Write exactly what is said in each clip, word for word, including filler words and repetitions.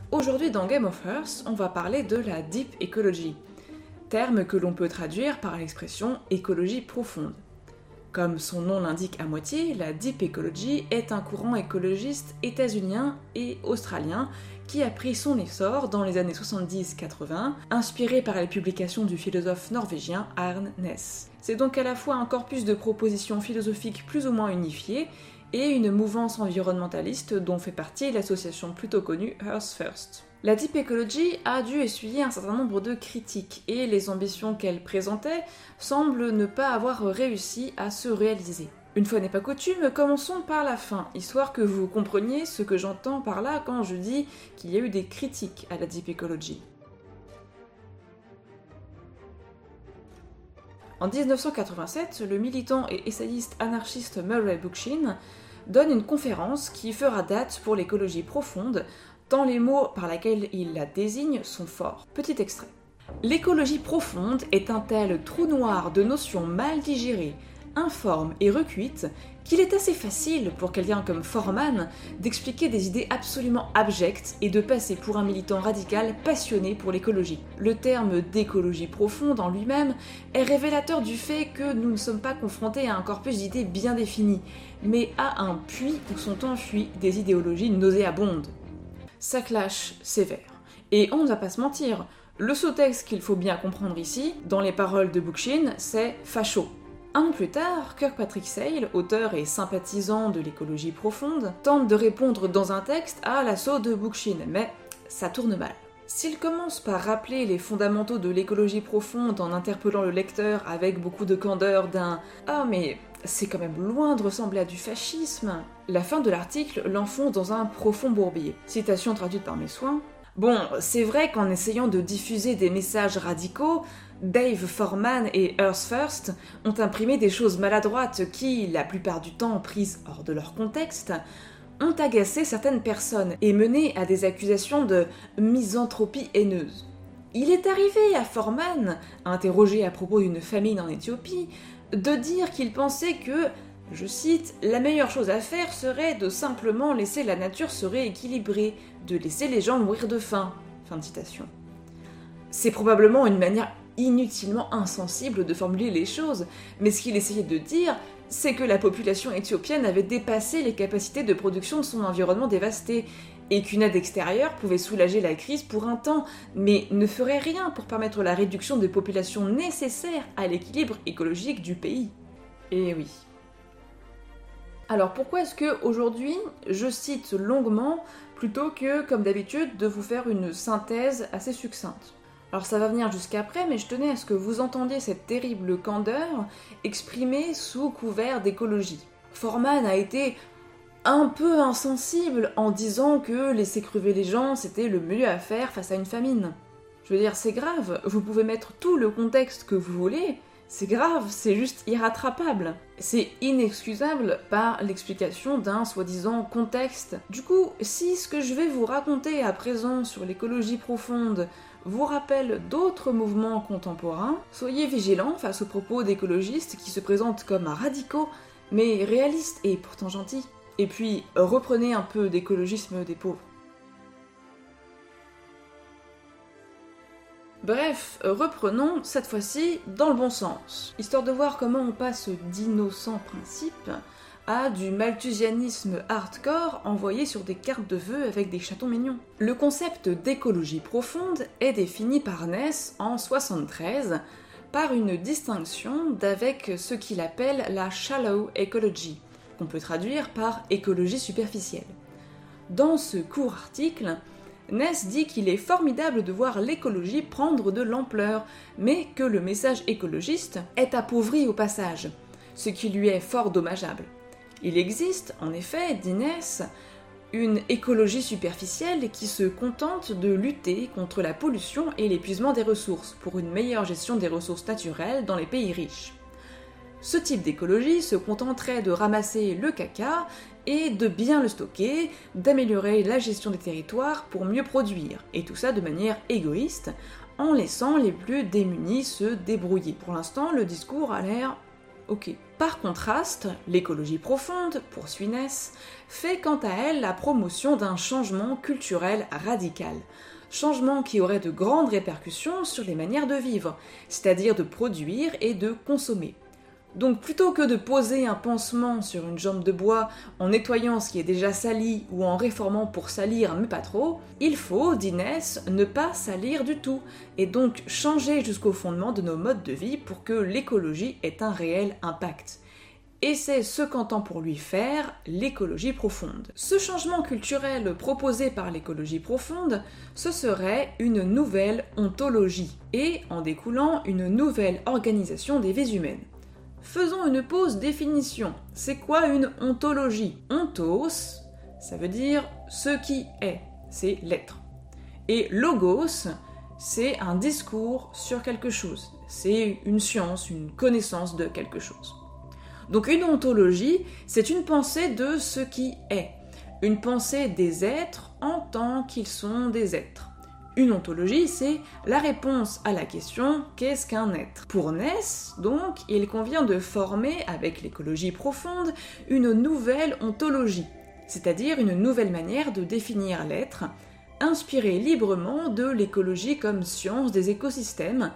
Aujourd'hui dans Game of Earth, on va parler de la Deep Ecology, terme que l'on peut traduire par l'expression écologie profonde. Comme son nom l'indique à moitié, la Deep Ecology est un courant écologiste états-unien et australien qui a pris son essor dans les années soixante-dix quatre-vingts, inspiré par les publications du philosophe norvégien Arne Næss. C'est donc à la fois un corpus de propositions philosophiques plus ou moins unifiées et une mouvance environnementaliste dont fait partie l'association plutôt connue Earth First. La Deep Ecology a dû essuyer un certain nombre de critiques et les ambitions qu'elle présentait semblent ne pas avoir réussi à se réaliser. Une fois n'est pas coutume, commençons par la fin, histoire que vous compreniez ce que j'entends par là quand je dis qu'il y a eu des critiques à la Deep Ecology. En dix-neuf cent quatre-vingt-sept, le militant et essayiste anarchiste Murray Bookchin donne une conférence qui fera date pour l'écologie profonde, tant les mots par lesquels il la désigne sont forts. Petit extrait. L'écologie profonde est un tel trou noir de notions mal digérées, informes et recuites qu'il est assez facile pour quelqu'un comme Forman d'expliquer des idées absolument abjectes et de passer pour un militant radical passionné pour l'écologie. Le terme d'écologie profonde en lui-même est révélateur du fait que nous ne sommes pas confrontés à un corpus d'idées bien défini, mais à un puits où sont enfuies des idéologies nauséabondes. Ça clash sévère. Et on ne va pas se mentir, le sous-texte qu'il faut bien comprendre ici, dans les paroles de Bookchin, c'est facho. Un an plus tard, Kirkpatrick Sale, auteur et sympathisant de l'écologie profonde, tente de répondre dans un texte à l'assaut de Bookchin, mais ça tourne mal. S'il commence par rappeler les fondamentaux de l'écologie profonde en interpellant le lecteur avec beaucoup de candeur d'un « Ah mais c'est quand même loin de ressembler à du fascisme », la fin de l'article l'enfonce dans un profond bourbier. Citation traduite par mes soins. Bon, c'est vrai qu'en essayant de diffuser des messages radicaux, Dave Forman et Earth First ont imprimé des choses maladroites qui, la plupart du temps prises hors de leur contexte, ont agacé certaines personnes et mené à des accusations de misanthropie haineuse. Il est arrivé à Forman, interrogé à propos d'une famine en Éthiopie, de dire qu'il pensait que, je cite, « la meilleure chose à faire serait de simplement laisser la nature se rééquilibrer, de laisser les gens mourir de faim. » Fin de citation. C'est probablement une manière inutilement insensible de formuler les choses, mais ce qu'il essayait de dire, c'est que la population éthiopienne avait dépassé les capacités de production de son environnement dévasté, et qu'une aide extérieure pouvait soulager la crise pour un temps, mais ne ferait rien pour permettre la réduction des populations nécessaires à l'équilibre écologique du pays. Et oui. Alors pourquoi est-ce que aujourd'hui je cite longuement plutôt que, comme d'habitude, de vous faire une synthèse assez succincte ? Alors ça va venir jusqu'après, mais je tenais à ce que vous entendiez cette terrible candeur exprimée sous couvert d'écologie. Forman a été un peu insensible en disant que laisser crever les gens c'était le mieux à faire face à une famine. Je veux dire, c'est grave, vous pouvez mettre tout le contexte que vous voulez, c'est grave, c'est juste irrattrapable. C'est inexcusable par l'explication d'un soi-disant contexte. Du coup, si ce que je vais vous raconter à présent sur l'écologie profonde vous rappelle d'autres mouvements contemporains, soyez vigilants face aux propos d'écologistes qui se présentent comme radicaux, mais réalistes et pourtant gentils. Et puis, reprenez un peu d'écologisme des pauvres. Bref, reprenons cette fois-ci dans le bon sens, histoire de voir comment on passe d'innocents principes à du malthusianisme hardcore envoyé sur des cartes de vœux avec des chatons mignons. Le concept d'écologie profonde est défini par Næss en soixante-treize par une distinction d'avec ce qu'il appelle la shallow ecology, qu'on peut traduire par écologie superficielle. Dans ce court article, Næss dit qu'il est formidable de voir l'écologie prendre de l'ampleur, mais que le message écologiste est appauvri au passage, ce qui lui est fort dommageable. Il existe, en effet, dit Næss, une écologie superficielle qui se contente de lutter contre la pollution et l'épuisement des ressources pour une meilleure gestion des ressources naturelles dans les pays riches. Ce type d'écologie se contenterait de ramasser le caca et de bien le stocker, d'améliorer la gestion des territoires pour mieux produire, et tout ça de manière égoïste, en laissant les plus démunis se débrouiller. Pour l'instant, le discours a l'air ok. Par contraste, l'écologie profonde, poursuit Ness, fait quant à elle la promotion d'un changement culturel radical. Changement qui aurait de grandes répercussions sur les manières de vivre, c'est-à-dire de produire et de consommer. Donc plutôt que de poser un pansement sur une jambe de bois en nettoyant ce qui est déjà sali ou en réformant pour salir mais pas trop, il faut, dit Ness, ne pas salir du tout, et donc changer jusqu'au fondement de nos modes de vie pour que l'écologie ait un réel impact. Et c'est ce qu'entend pour lui faire l'écologie profonde. Ce changement culturel proposé par l'écologie profonde, ce serait une nouvelle ontologie, et en découlant une nouvelle organisation des vies humaines. Faisons une pause définition. C'est quoi une ontologie? Ontos, ça veut dire ce qui est, c'est l'être. Et logos, c'est un discours sur quelque chose. C'est une science, une connaissance de quelque chose. Donc une ontologie, c'est une pensée de ce qui est. Une pensée des êtres en tant qu'ils sont des êtres. Une ontologie, c'est la réponse à la question « qu'est-ce qu'un être ?» Pour Ness, donc, il convient de former, avec l'écologie profonde, une nouvelle ontologie, c'est-à-dire une nouvelle manière de définir l'être, inspirée librement de l'écologie comme science des écosystèmes,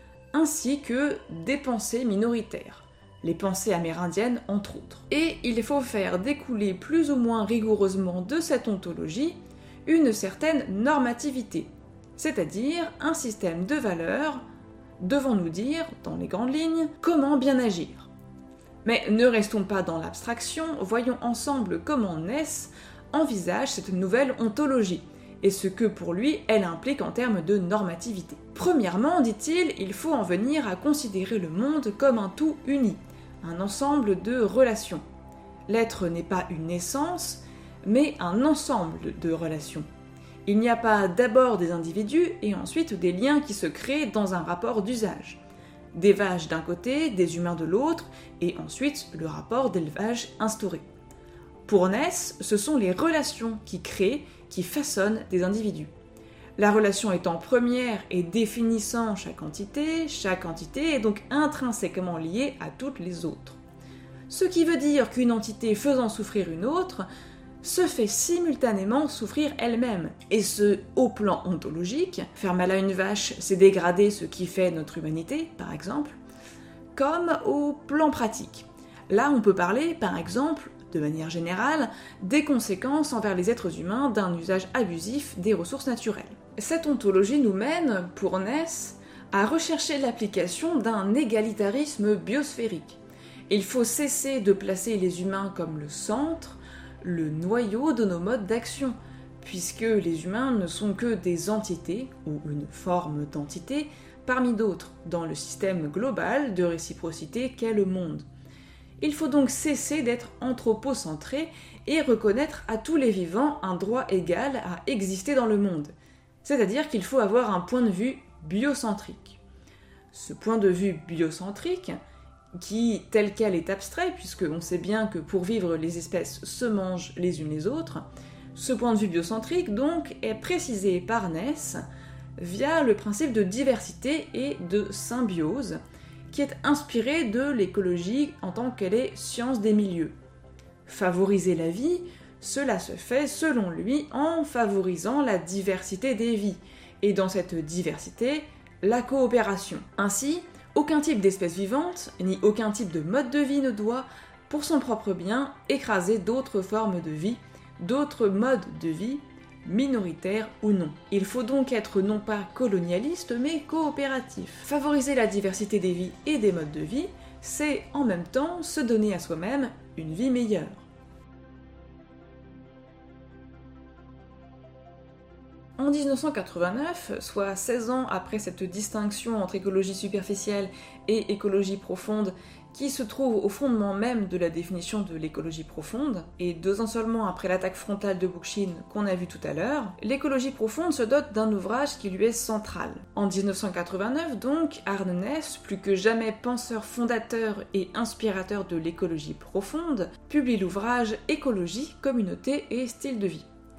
ainsi que des pensées minoritaires, les pensées amérindiennes entre autres. Et il faut faire découler plus ou moins rigoureusement de cette ontologie une certaine normativité, c'est-à-dire un système de valeurs devant nous dire, dans les grandes lignes, comment bien agir. Mais ne restons pas dans l'abstraction, voyons ensemble comment Ness envisage cette nouvelle ontologie, et ce que pour lui elle implique en termes de normativité. Premièrement, dit-il, il faut en venir à considérer le monde comme un tout uni, un ensemble de relations. L'être n'est pas une essence, mais un ensemble de relations. Il n'y a pas d'abord des individus et ensuite des liens qui se créent dans un rapport d'usage. Des vaches d'un côté, des humains de l'autre, et ensuite le rapport d'élevage instauré. Pour Ness, ce sont les relations qui créent, qui façonnent des individus. La relation étant première et définissant chaque entité, chaque entité est donc intrinsèquement liée à toutes les autres. Ce qui veut dire qu'une entité faisant souffrir une autre se fait simultanément souffrir elle-même. Et ce, au plan ontologique, faire mal à une vache, c'est dégrader ce qui fait notre humanité, par exemple, comme au plan pratique. Là, on peut parler, par exemple, de manière générale, des conséquences envers les êtres humains d'un usage abusif des ressources naturelles. Cette ontologie nous mène, pour Ness, à rechercher l'application d'un égalitarisme biosphérique. Il faut cesser de placer les humains comme le centre, le noyau de nos modes d'action, puisque les humains ne sont que des entités, ou une forme d'entité, parmi d'autres, dans le système global de réciprocité qu'est le monde. Il faut donc cesser d'être anthropocentré et reconnaître à tous les vivants un droit égal à exister dans le monde, c'est-à-dire qu'il faut avoir un point de vue biocentrique. Ce point de vue biocentrique, qui, tel quel, est abstrait, puisqu'on sait bien que pour vivre, les espèces se mangent les unes les autres, ce point de vue biocentrique, donc, est précisé par Ness via le principe de diversité et de symbiose, qui est inspiré de l'écologie en tant qu'elle est science des milieux. Favoriser la vie, cela se fait, selon lui, en favorisant la diversité des vies, et dans cette diversité, la coopération. Ainsi, aucun type d'espèce vivante, ni aucun type de mode de vie ne doit, pour son propre bien, écraser d'autres formes de vie, d'autres modes de vie, minoritaires ou non. Il faut donc être non pas colonialiste, mais coopératif. Favoriser la diversité des vies et des modes de vie, c'est en même temps se donner à soi-même une vie meilleure. En dix-neuf cent quatre-vingt-neuf, soit seize ans après cette distinction entre écologie superficielle et écologie profonde qui se trouve au fondement même de la définition de l'écologie profonde, et deux ans seulement après l'attaque frontale de Bookchin qu'on a vu tout à l'heure, l'écologie profonde se dote d'un ouvrage qui lui est central. En dix-neuf cent quatre-vingt-neuf donc, Arne Ness, plus que jamais penseur fondateur et inspirateur de l'écologie profonde, publie l'ouvrage Écologie, communauté et style de vie.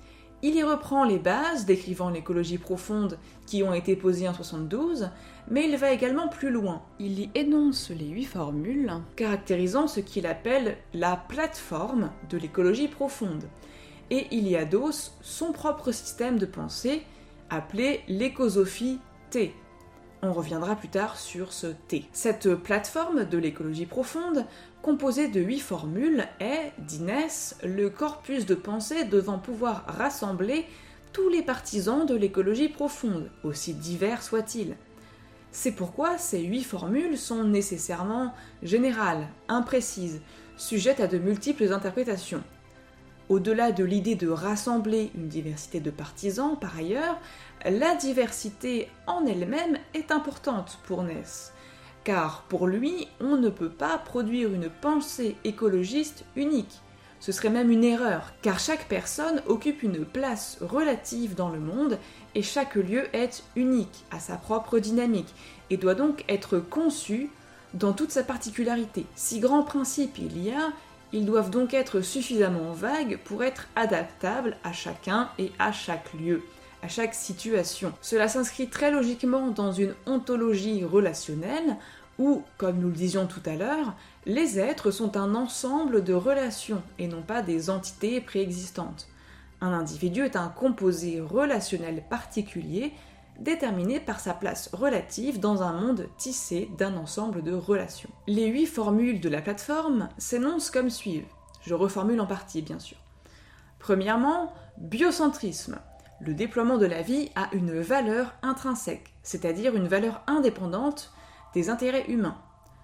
Il y reprend les bases décrivant l'écologie profonde qui ont été posées en soixante-douze, mais il va également plus loin. Il y énonce les huit formules caractérisant ce qu'il appelle la plateforme de l'écologie profonde, et il y adosse son propre système de pensée appelé l'écosophie T. On reviendra plus tard sur ce T. Cette plateforme de l'écologie profonde, composée de huit formules, est, dit Ness, le corpus de pensée devant pouvoir rassembler tous les partisans de l'écologie profonde, aussi divers soient-ils. C'est pourquoi ces huit formules sont nécessairement générales, imprécises, sujettes à de multiples interprétations. Au-delà de l'idée de rassembler une diversité de partisans, par ailleurs, la diversité en elle-même est importante pour Ness, car pour lui, on ne peut pas produire une pensée écologiste unique. Ce serait même une erreur, car chaque personne occupe une place relative dans le monde et chaque lieu est unique à sa propre dynamique et doit donc être conçu dans toute sa particularité. Si grands principes il y a, ils doivent donc être suffisamment vagues pour être adaptables à chacun et à chaque lieu, à chaque situation. Cela s'inscrit très logiquement dans une ontologie relationnelle où, comme nous le disions tout à l'heure, les êtres sont un ensemble de relations et non pas des entités préexistantes. Un individu est un composé relationnel particulier déterminé par sa place relative dans un monde tissé d'un ensemble de relations. Les huit formules de la plateforme s'énoncent comme suivent. Je reformule en partie, bien sûr. Premièrement, biocentrisme. Le déploiement de la vie a une valeur intrinsèque, c'est-à-dire une valeur indépendante des intérêts humains.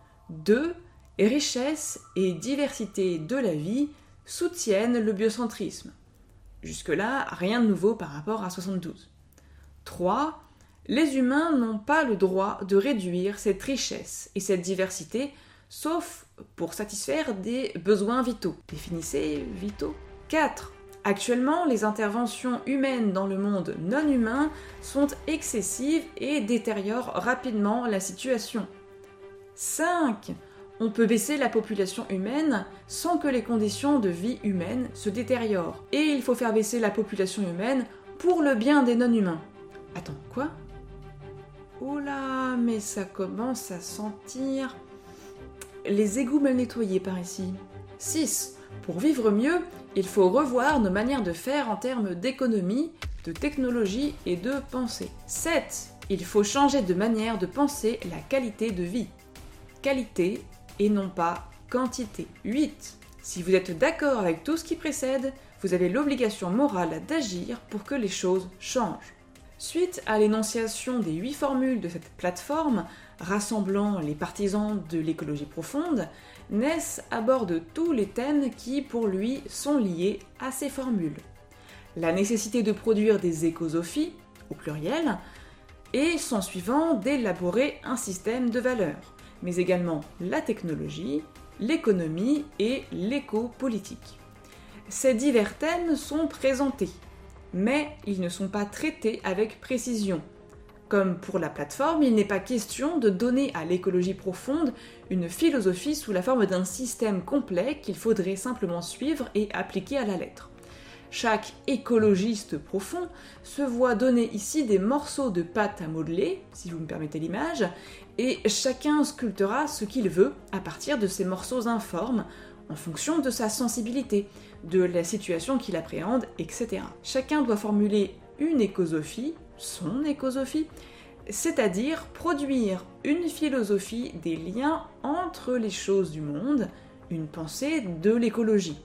deux. Richesse et diversité de la vie soutiennent le biocentrisme. Jusque-là, rien de nouveau par rapport à soixante-douze. trois. Les humains n'ont pas le droit de réduire cette richesse et cette diversité, sauf pour satisfaire des besoins vitaux. Définissez vitaux. quatre. Actuellement, les interventions humaines dans le monde non humain sont excessives et détériorent rapidement la situation. cinq. On peut baisser la population humaine sans que les conditions de vie humaine se détériorent. Et il faut faire baisser la population humaine pour le bien des non-humains. Attends, quoi ? Oula, mais ça commence à sentir les égouts mal nettoyés par ici. six. Pour vivre mieux, il faut revoir nos manières de faire en termes d'économie, de technologie et de pensée. sept. Il faut changer de manière de penser la qualité de vie. Qualité et non pas quantité. huit. Si vous êtes d'accord avec tout ce qui précède, vous avez l'obligation morale d'agir pour que les choses changent. Suite à l'énonciation des huit formules de cette plateforme, rassemblant les partisans de l'écologie profonde, Ness aborde tous les thèmes qui, pour lui, sont liés à ces formules. La nécessité de produire des écosophies, au pluriel, et son suivant d'élaborer un système de valeurs, mais également la technologie, l'économie et l'éco-politique. Ces divers thèmes sont présentés, mais ils ne sont pas traités avec précision. Comme pour la plateforme, il n'est pas question de donner à l'écologie profonde une philosophie sous la forme d'un système complet qu'il faudrait simplement suivre et appliquer à la lettre. Chaque écologiste profond se voit donner ici des morceaux de pâte à modeler, si vous me permettez l'image, et chacun sculptera ce qu'il veut à partir de ces morceaux informes, en fonction de sa sensibilité, de la situation qu'il appréhende, et cetera. Chacun doit formuler une écosophie, son écosophie, c'est-à-dire produire une philosophie des liens entre les choses du monde, une pensée de l'écologie.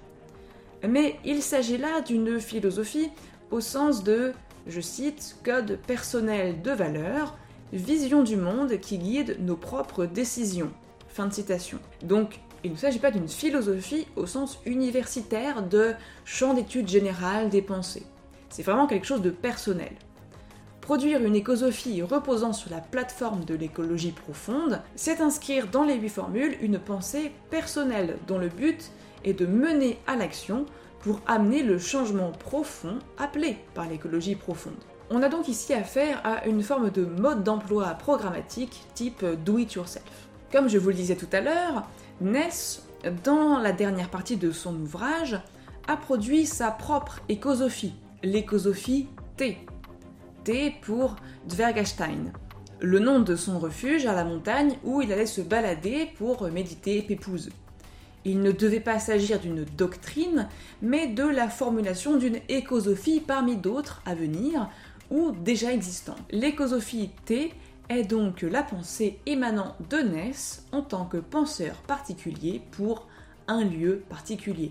Mais il s'agit là d'une philosophie au sens de, je cite, code personnel de valeurs, vision du monde qui guide nos propres décisions. Fin de citation. Donc, il ne s'agit pas d'une philosophie au sens universitaire de champ d'études générales des pensées. C'est vraiment quelque chose de personnel. Produire une écosophie reposant sur la plateforme de l'écologie profonde, c'est inscrire dans les huit formules une pensée personnelle dont le but est de mener à l'action pour amener le changement profond appelé par l'écologie profonde. On a donc ici affaire à une forme de mode d'emploi programmatique type do-it-yourself. Comme je vous le disais tout à l'heure, Ness, dans la dernière partie de son ouvrage, a produit sa propre écosophie, l'écosophie T. T pour Dvergstein, le nom de son refuge à la montagne où il allait se balader pour méditer pépouze. Il ne devait pas s'agir d'une doctrine, mais de la formulation d'une écosophie parmi d'autres à venir ou déjà existantes. L'écosophie T est donc la pensée émanant de Naess en tant que penseur particulier pour un lieu particulier.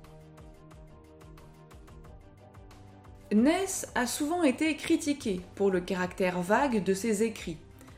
Naess a souvent été critiqué pour le caractère vague de ses écrits.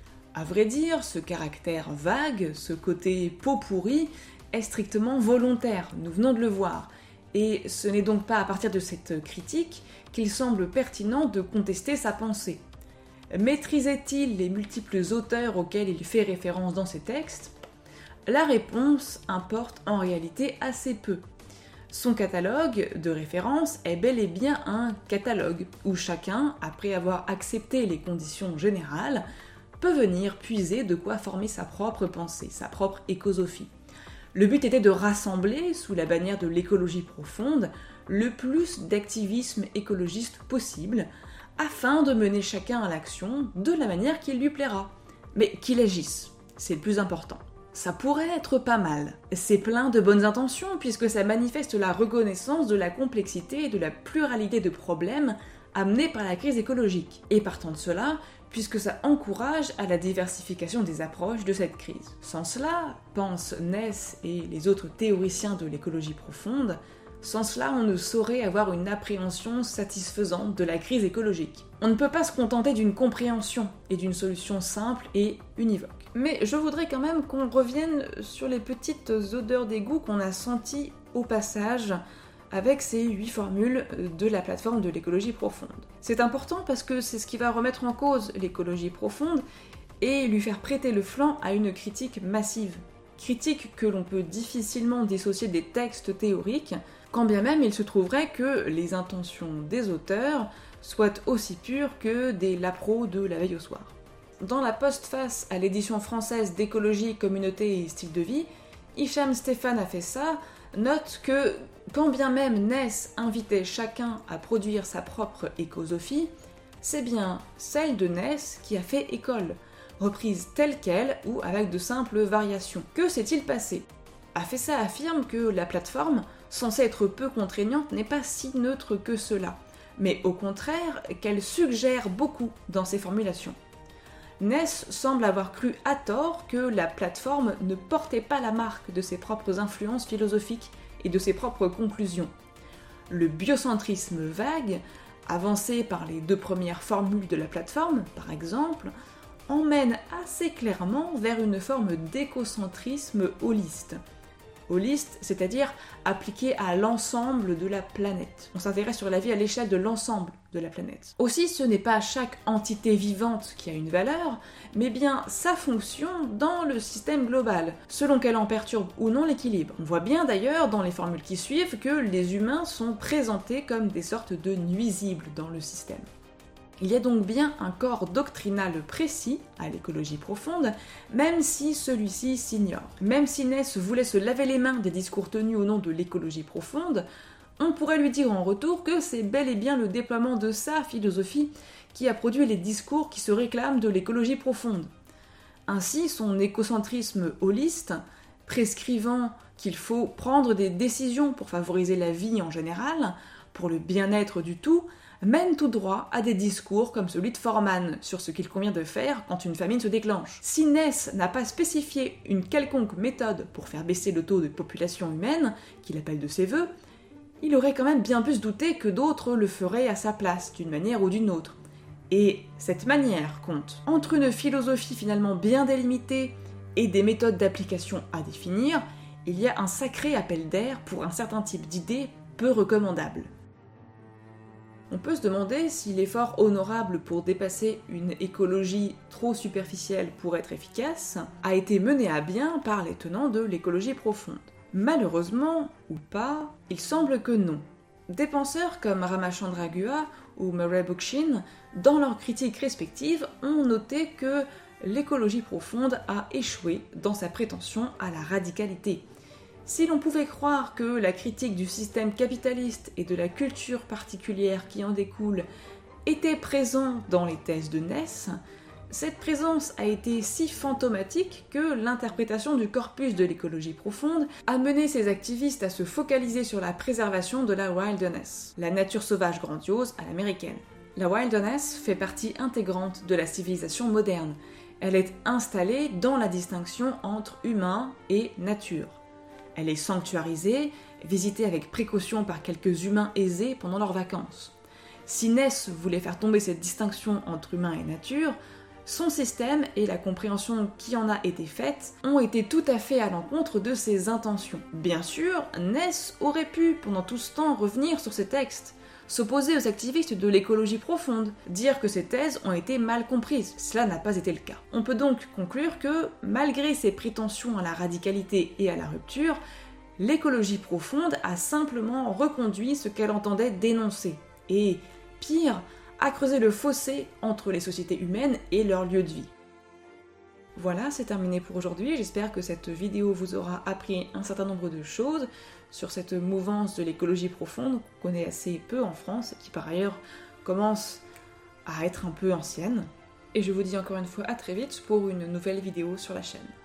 À vrai dire, ce caractère vague, ce côté pot pourri, est strictement volontaire, nous venons de le voir, et ce n'est donc pas à partir de cette critique qu'il semble pertinent de contester sa pensée. Maîtrisait-il les multiples auteurs auxquels il fait référence dans ses textes ? La réponse importe en réalité assez peu. Son catalogue de références est bel et bien un catalogue, où chacun, après avoir accepté les conditions générales, peut venir puiser de quoi former sa propre pensée, sa propre écosophie. Le but était de rassembler, sous la bannière de l'écologie profonde, le plus d'activisme écologiste possible, afin de mener chacun à l'action de la manière qui lui plaira. Mais qu'il agisse, c'est le plus important. Ça pourrait être pas mal. C'est plein de bonnes intentions, puisque ça manifeste la reconnaissance de la complexité et de la pluralité de problèmes amenés par la crise écologique. Et partant de cela, puisque ça encourage à la diversification des approches de cette crise. Sans cela, pensent Naess et les autres théoriciens de l'écologie profonde, sans cela on ne saurait avoir une appréhension satisfaisante de la crise écologique. On ne peut pas se contenter d'une compréhension et d'une solution simple et univoque. Mais je voudrais quand même qu'on revienne sur les petites odeurs d'égout qu'on a senties au passage avec ces huit formules de la plateforme de l'écologie profonde. C'est important parce que c'est ce qui va remettre en cause l'écologie profonde et lui faire prêter le flanc à une critique massive. Critique que l'on peut difficilement dissocier des textes théoriques, quand bien même il se trouverait que les intentions des auteurs soient aussi pures que des lapros de la veille au soir. Dans la postface à l'édition française d'écologie, communauté et style de vie, Hicham Stéphane a fait ça, note que quand bien même Naess invitait chacun à produire sa propre écosophie, c'est bien celle de Naess qui a fait école, reprise telle qu'elle ou avec de simples variations. Que s'est-il passé ? Afessa affirme que la plateforme, censée être peu contraignante, n'est pas si neutre que cela, mais au contraire qu'elle suggère beaucoup dans ses formulations. Naess semble avoir cru à tort que la plateforme ne portait pas la marque de ses propres influences philosophiques et de ses propres conclusions. Le biocentrisme vague, avancé par les deux premières formules de la plateforme, par exemple, emmène assez clairement vers une forme d'écocentrisme holiste. Holiste, c'est-à-dire appliqué à l'ensemble de la planète. On s'intéresse sur la vie à l'échelle de l'ensemble de la planète. Aussi, ce n'est pas chaque entité vivante qui a une valeur, mais bien sa fonction dans le système global, selon qu'elle en perturbe ou non l'équilibre. On voit bien d'ailleurs dans les formules qui suivent que les humains sont présentés comme des sortes de nuisibles dans le système. Il y a donc bien un corps doctrinal précis à l'écologie profonde, même si celui-ci s'ignore. Même si Naess voulait se laver les mains des discours tenus au nom de l'écologie profonde, on pourrait lui dire en retour que c'est bel et bien le déploiement de sa philosophie qui a produit les discours qui se réclament de l'écologie profonde. Ainsi, son écocentrisme holiste, prescrivant qu'il faut prendre des décisions pour favoriser la vie en général, pour le bien-être du tout, mène tout droit à des discours comme celui de Forman sur ce qu'il convient de faire quand une famine se déclenche. Si Naess n'a pas spécifié une quelconque méthode pour faire baisser le taux de population humaine, qu'il appelle de ses vœux, il aurait quand même bien pu se douter que d'autres le feraient à sa place, d'une manière ou d'une autre. Et cette manière compte. Entre une philosophie finalement bien délimitée et des méthodes d'application à définir, il y a un sacré appel d'air pour un certain type d'idées peu recommandables. On peut se demander si l'effort honorable pour dépasser une écologie trop superficielle pour être efficace a été mené à bien par les tenants de l'écologie profonde. Malheureusement, ou pas, il semble que non. Des penseurs comme Ramachandra Guha ou Murray Bookchin, dans leurs critiques respectives, ont noté que l'écologie profonde a échoué dans sa prétention à la radicalité. Si l'on pouvait croire que la critique du système capitaliste et de la culture particulière qui en découle était présente dans les thèses de Ness, cette présence a été si fantomatique que l'interprétation du corpus de l'écologie profonde a mené ces activistes à se focaliser sur la préservation de la wilderness, la nature sauvage grandiose à l'américaine. La wilderness fait partie intégrante de la civilisation moderne. Elle est installée dans la distinction entre humain et nature. Elle est sanctuarisée, visitée avec précaution par quelques humains aisés pendant leurs vacances. Si Ness voulait faire tomber cette distinction entre humain et nature, son système et la compréhension qui en a été faite ont été tout à fait à l'encontre de ses intentions. Bien sûr, Ness aurait pu, pendant tout ce temps, revenir sur ces textes, s'opposer aux activistes de l'écologie profonde, dire que ces thèses ont été mal comprises. Cela n'a pas été le cas. On peut donc conclure que, malgré ses prétentions à la radicalité et à la rupture, l'écologie profonde a simplement reconduit ce qu'elle entendait dénoncer. Et, pire, a creusé le fossé entre les sociétés humaines et leur lieu de vie. Voilà, c'est terminé pour aujourd'hui. J'espère que cette vidéo vous aura appris un certain nombre de choses sur cette mouvance de l'écologie profonde qu'on connaît assez peu en France, qui par ailleurs commence à être un peu ancienne. Et je vous dis encore une fois à très vite pour une nouvelle vidéo sur la chaîne.